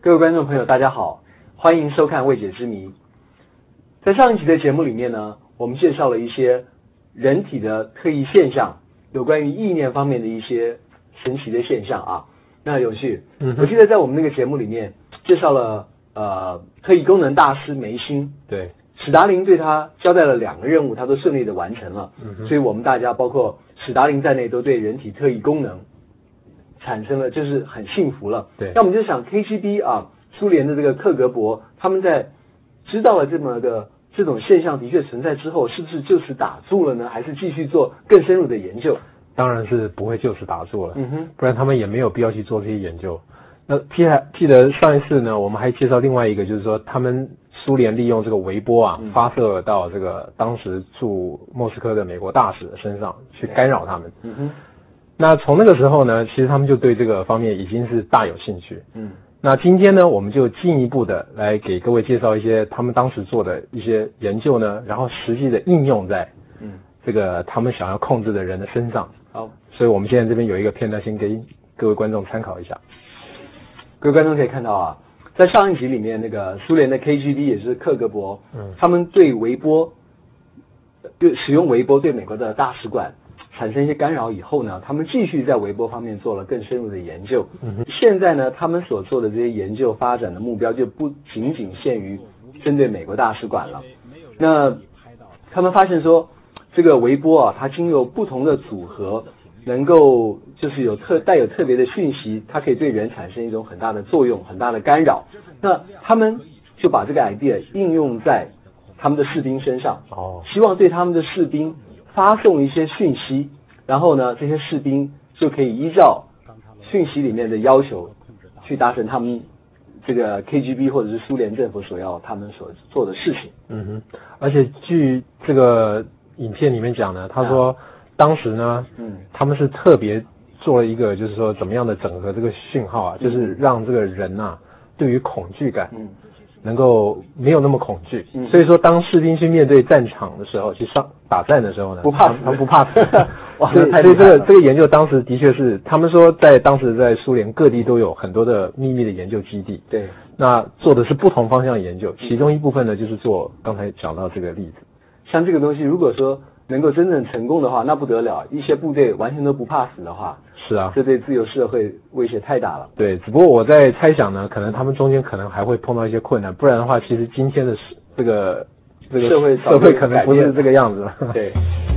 各位观众朋友，大家好，欢迎收看未解之谜。在上一集的节目里面呢，我们介绍了一些人体的特异现象，有关于意念方面的一些神奇的现象啊，那很有趣。我记得在我们那个节目里面介绍了特异功能大师梅辛， 对， 史达林对他交代了2个任务，他都顺利的完成了。所以我们大家包括史达林在内都对人体特异功能产生了就是很幸福了。 对， 那我们就想 KGB 啊，苏联的这个克格勃，他们在知道了这种现象的确存在之后，是不是就此打住了呢？还是继续做更深入的研究？ 当然是不会就此打住了，不然他们也没有必要去做这些研究。那记得上一次呢，我们还介绍另外一个，就是说他们苏联利用这个微波啊，发射到这个当时驻莫斯科的美国大使的身上，去干扰他们。那从那个时候呢，其实他们就对这个方面已经是大有兴趣。那今天呢，我们就进一步的来给各位介绍一些他们当时做的一些研究呢，然后实际的应用在这个他们想要控制的人的身上。 好， 所以我们现在这边有一个片段，先给各位观众参考一下。 各位观众可以看到啊，在上一集里面，那个苏联的 KGB 也是克格勃，他们对微波，就使用微波对美国的大使馆产生一些干扰以后呢，他们继续在微波方面做了更深入的研究。现在呢，他们所做的这些研究发展的目标就不仅仅限于针对美国大使馆了。那他们发现说，这个微波啊，它经由不同的组合，能够就是带有特别的讯息，它可以对人产生一种很大的作用，很大的干扰。那他们就把这个 idea 应用在他们的士兵身上，希望对他们的士兵发送一些讯息，然后呢，这些士兵就可以依照讯息里面的要求去达成他们这个 KGB 或者是苏联政府他们所做的事情。 而且据这个影片里面讲呢，他说当时呢，他们是特别做了一个，就是说怎么样的整合这个讯号啊，就是让这个人啊对于恐惧感能够没有那么恐惧。所以说当士兵去面对战场的时候，去打战的时候呢， 不怕死， 他不怕死。 哇， 所以这个研究当时的确是，他们说当时在苏联各地都有很多的秘密的研究基地。 对， 那做的是不同方向的研究，其中一部分呢就是做刚才讲到这个例子。 像这个东西，如果说能够真正成功的话，那不得了，一些部队完全都不怕死的话， 是啊， 这对自由社会威胁太大了。 对，只不过我在猜想呢，可能他们中间可能还会碰到一些困难，不然的话，其实今天的这个社会可能不是这个样子了。 对。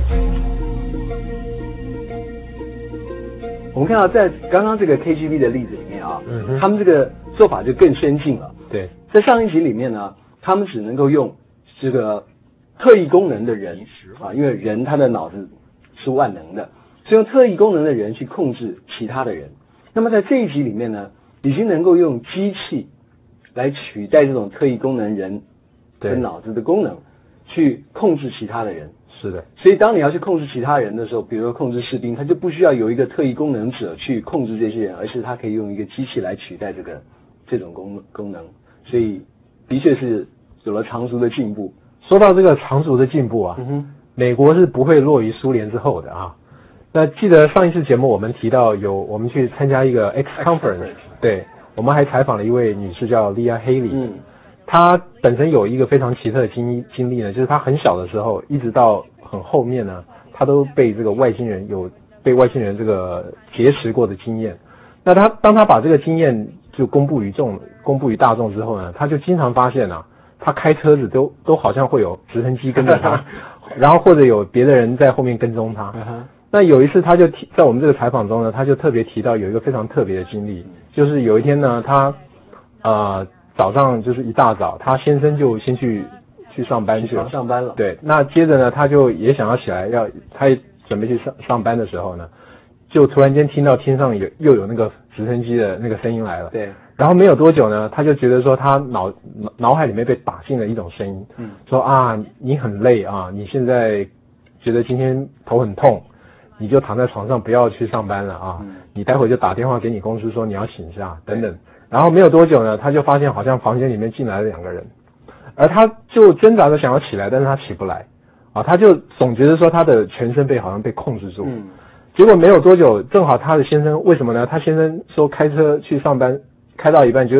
我们看到在刚刚这个 KGB 的例子里面啊，他们这个做法就更先进了。 对， 在上一集里面呢，他们只能够用这个特异功能的人啊，因为人他的脑子是万能的，所以用特异功能的人去控制其他的人。那么在这一集里面呢，已经能够用机器来取代这种特异功能人的脑子的功能，去控制其他的人。 是的， 所以当你要去控制其他人的时候，比如说控制士兵，他就不需要有一个特异功能者去控制这些人，而是他可以用一个机器来取代这种功能。所以的确是有了长足的进步。 说到这个长足的进步啊，美国是不会落于苏联之后的啊。那记得上一次节目我们提到我们去参加一个 X Conference， 对，我们还采访了一位女士叫 Leah Haley，她本身有一个非常奇特的经历呢，就是她很小的时候一直到很后面呢，她都被这个外星人这个劫持过的经验。那当她把这个经验就公布于大众之后呢，她就经常发现啊，她开车子都好像会有直升机跟着她，然后或者有别的人在后面跟踪她。那有一次她就在我们这个采访中呢，她就特别提到有一个非常特别的经历，就是有一天呢，她早上就是一大早，她先生就先去上班去了， 上班了。 对，那接着呢，她就也想要起来，她也准备去上班的时候呢，就突然间听到天上又有那个直升机的那个声音来了。 对。 然后没有多久呢，她就觉得说她脑海里面被打进了一种声音，说啊，你很累啊，你现在觉得今天头很痛，你就躺在床上不要去上班了啊，你待会就打电话给你公司说你要请假等等。然后没有多久呢，他就发现好像房间里面进来了2个人，而他就挣扎着想要起来，但是他起不来啊，他就总觉得说他的全身好像被控制住。结果没有多久，正好他的先生为什么呢？他先生说开车去上班，开到一半就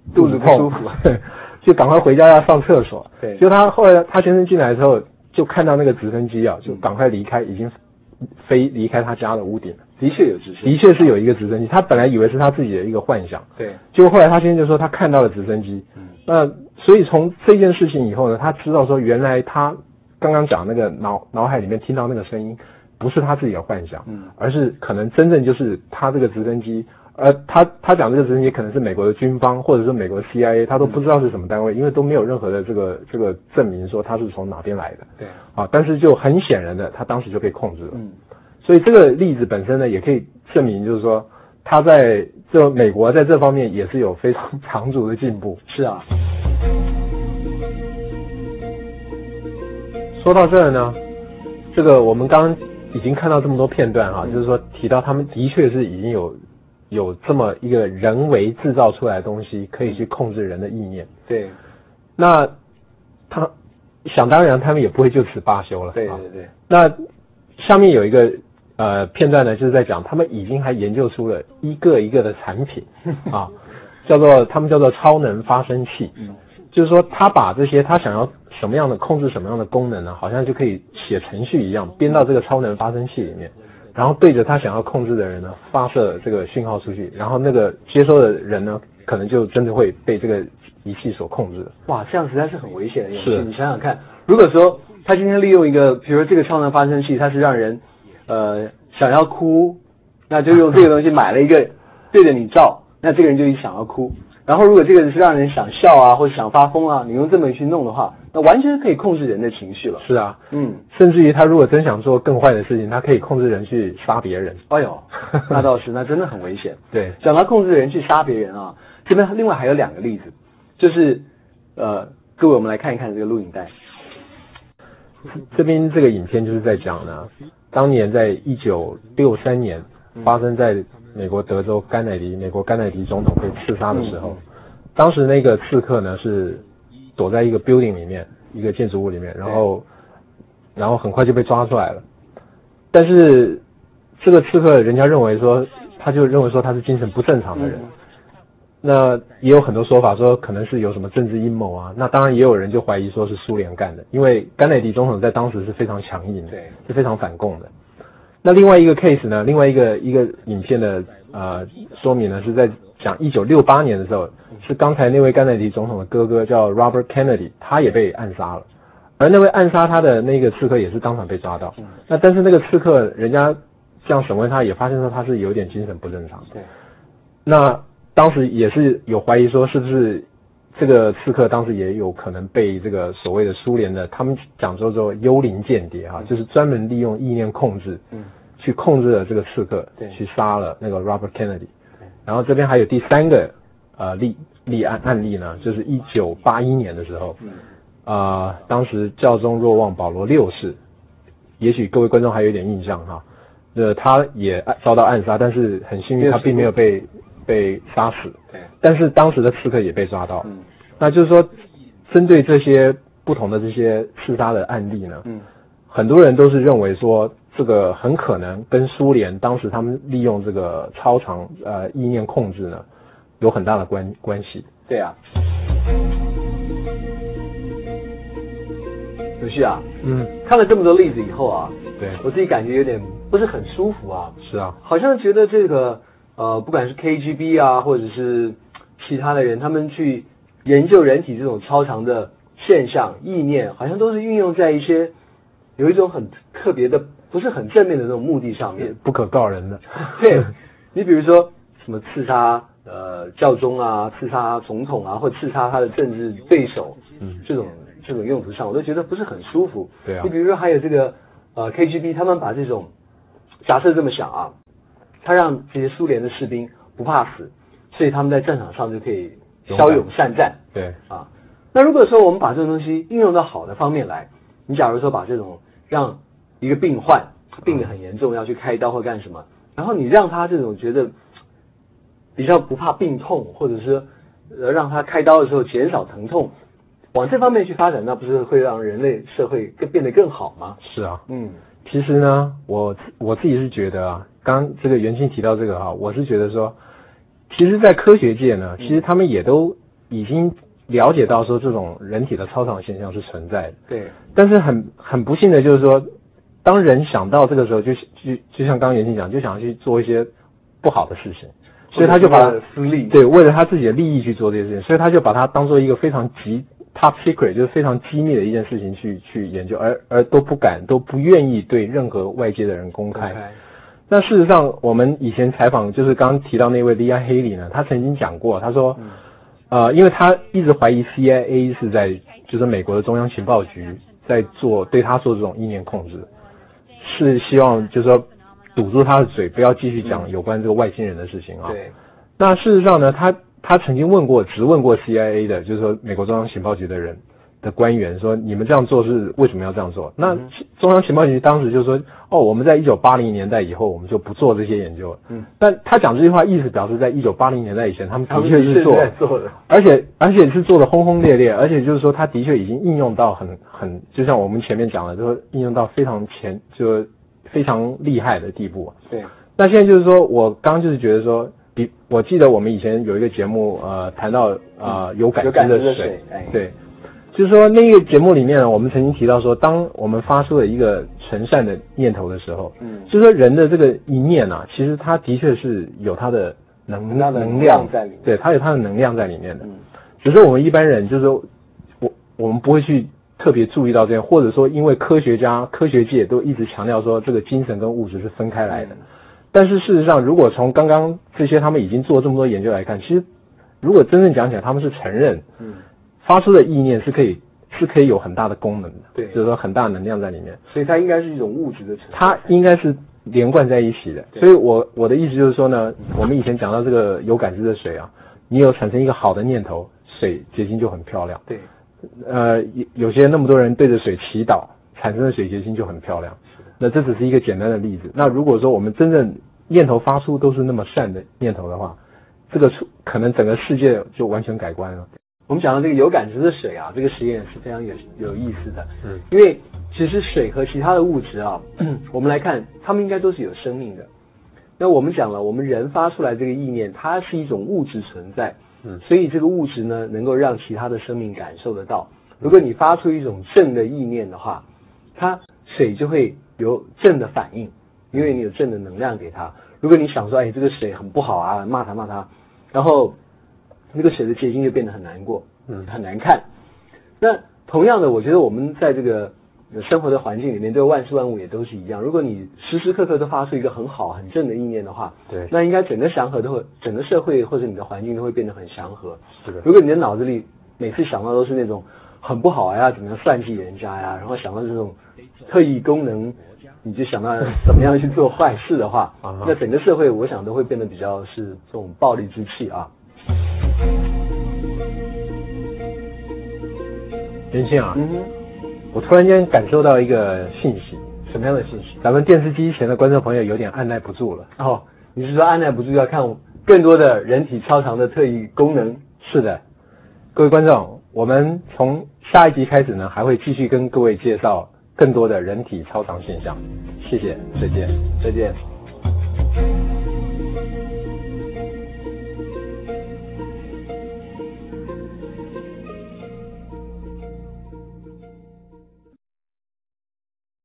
肚子不舒服， 就赶快回家要上厕所。 对， 就他后来他先生进来之后，就看到那个直升机啊，就赶快离开，已经飞离开他家的屋顶了。 的确有直升机， 的确是有一个直升机，他本来以为是他自己的一个幻想， 对， 结果后来他先生就说他看到了直升机，那所以从这件事情以后呢，他知道说原来他刚刚讲那个脑海里面听到那个声音不是他自己的幻想，而是可能真正就是他这个直升机，他讲这个直升机可能是美国的军方或者是美国的 CIA， 他都不知道是什么单位，因为都没有任何的这个证明说他是从哪边来的， 对， 但是就很显然的，他当时就被控制了，所以这个例子本身呢，也可以证明就是说他在这美国在这方面也是有非常长足的进步。 是啊。 说到这儿呢，这个我们刚刚已经看到这么多片段哈，就是说提到他们的确是已经有这么一个人为制造出来的东西，可以去控制人的意念。 对。 那他想当然，他们也不会就此罢休了。 对对对。 那下面有一个片段呢，就是在讲他们已经还研究出了一个一个的产品啊，他们叫做超能发声器。就是说他把这些他想要什么样的控制什么样的功能呢，好像就可以写程序一样编到这个超能发声器里面，然后对着他想要控制的人呢发射这个讯号出去，然后那个接收的人呢可能就真的会被这个仪器所控制。 哇，这样实在是很危险的游戏。 是， 你想想看，如果说他今天利用一个，比如说这个超能发声器，它是让人想要哭，那就用这个东西买了一个对着你照，那这个人就想要哭。然后如果这个人是让人想笑啊，或者想发疯啊，你用这么去弄的话，那完全可以控制人的情绪了。 是啊，甚至于他如果真想做更坏的事情，他可以控制人去杀别人。 哎呦，那倒是，那真的很危险。 对， 讲到控制人去杀别人啊，这边另外还有2个例子，就是各位我们来看一看这个录影带。 这边这个影片就是在讲呢，当年在1963年发生在美国德州美国甘乃迪总统被刺杀的时候，当时那个刺客呢是躲在一个 building 里面，一个建筑物里面，然后很快就被抓出来了。但是这个刺客人家认为说他是精神不正常的人。那也有很多说法说可能是有什么政治阴谋啊，那当然也有人就怀疑说是苏联干的，因为甘乃迪总统在当时是非常强硬的， 对， 是非常反共的。那另外一个 case 呢，另外一个影片的说明呢，是在讲1968年的时候，是刚才那位甘乃迪总统的哥哥叫 Robert Kennedy， 他也被暗杀了，而那位暗杀他的那个刺客也是当场被抓到。那但是那个刺客人家这样审问他，也发现说他是有点精神不正常。 对， 那当时也是有怀疑说是不是这个刺客当时也有可能被这个所谓的苏联的，他们讲说幽灵间谍哈，就是专门利用意念控制，去控制了这个刺客，去杀了那个 Robert Kennedy。然后这边还有第3个案例呢，就是1981年的时候，当时教宗若望保罗6世，也许各位观众还有点印象哈，他也遭到暗杀，但是很幸运他并没有被杀死，但是当时的刺客也被抓到。那就是说针对这些不同的这些刺杀的案例呢，很多人都是认为说这个很可能跟苏联当时他们利用这个超常意念控制呢有很大的关系。 对啊。有趣啊。看了这么多例子以后啊， 对， 我自己感觉有点不是很舒服啊。 是啊， 好像觉得这个不管是 KGB 啊，或者是其他的人，他们去研究人体这种超常的现象、意念，好像都是运用在一些有一种很特别的、不是很正面的那种目的上面， 不可告人的。 对，你比如说什么刺杀教宗啊，刺杀总统啊，或刺杀他的政治对手，这种用途上，我都觉得不是很舒服。 对啊。 你比如说还有这个KGB， 他们把这种假设这么想啊。他让这些苏联的士兵不怕死，所以他们在战场上就可以骁勇善战。 对啊，那如果说我们把这种东西应用到好的方面来，你假如说把这种让一个病患病得很严重要去开刀或干什么，然后你让他这种觉得比较不怕病痛，或者是让他开刀的时候减少疼痛，往这方面去发展，那不是会让人类社会变得更好吗？ 是啊，其实呢，我自己是觉得啊，刚这个元庆提到这个哈，我是觉得说，其实在科学界呢，其实他们也都已经了解到说这种人体的超常现象是存在的。 对。但是很不幸的就是说，当人想到这个时候就像刚刚元庆讲，就想要去做一些不好的事情，所以他就把它私利， 对，为了他自己的利益去做这些事情，所以他就把它当做一个非常top secret， 就是非常机密的一件事情去研究，而都不愿意对任何外界的人公开。那事实上，我们以前采访就是刚刚提到那位利亚黑里呢，他曾经讲过，他说，因为他一直怀疑 CIA 是在就是美国的中央情报局在对他做这种意念控制，是希望就是说堵住他的嘴，不要继续讲有关这个外星人的事情啊。 对。 那事实上呢，他曾经质问过 CIA 的，就是说美国中央情报局的官员说，你们这样做是为什么要这样做？那中央情报局当时就说，我们在1980年代以后我们就不做这些研究了。但他讲这句话意思表示在1980年代以前他们的确是做的，而且是做的轰轰烈烈，而且就是说他的确已经应用到很就像我们前面讲的，就是应用到非常非常厉害的地步。 对。 那现在就是说我刚就是觉得说，我记得我们以前有一个节目谈到有感知的水，对。就是说那个节目里面呢，我们曾经提到说，当我们发出了一个纯善的念头的时候，就是说人的这个一念啊，其实它的确是有它的能量在里面， 对，它有它的能量在里面的。只是我们一般人就是说，我们不会去特别注意到这样，或者说因为科学界都一直强调说这个精神跟物质是分开来的。但是事实上，如果从刚刚这些他们已经做这么多研究来看，其实如果真正讲起来，他们是承认，发出的意念是可以有很大的功能的， 对， 就是说很大的能量在里面， 所以它应该是一种物质的存在， 它应该是连贯在一起的。所以我的意思就是说呢，我们以前讲到这个有感知的水啊，你有产生一个好的念头，水结晶就很漂亮。 对， 有些那么多人对着水祈祷，产生的水结晶就很漂亮。那这只是一个简单的例子。那如果说我们真正念头发出都是那么善的念头的话，这个可能整个世界就完全改观了。 我们讲到这个有感知的水啊，这个实验是非常有意思的。因为其实水和其他的物质啊，我们来看，它们应该都是有生命的。那我们讲了，我们人发出来这个意念，它是一种物质存在，所以这个物质呢，能够让其他的生命感受得到。如果你发出一种正的意念的话，水就会有正的反应，因为你有正的能量给它。如果你想说，这个水很不好啊，骂它，然后那个水的结晶就变得很难过，很难看。那同样的，我觉得我们在这个生活的环境里面，对万事万物也都是一样。如果你时时刻刻都发出一个很好、很正的意念的话， 对， 那应该整个社会或者你的环境都会变得很祥和。 是的。 如果你的脑子里每次想到都是那种很不好呀，怎么样算计人家呀，然后想到这种特异功能，你就想到怎么样去做坏事的话，那整个社会我想都会变得比较是这种暴力之气啊。 元庆啊，我突然间感受到一个信息。 什么样的信息？ 咱们电视机前的观众朋友有点按耐不住了。 你是说按耐不住要看更多的人体超常的特异功能？ 是的，各位观众，我们从下一集开始呢，还会继续跟各位介绍更多的人体超常现象。谢谢，再见。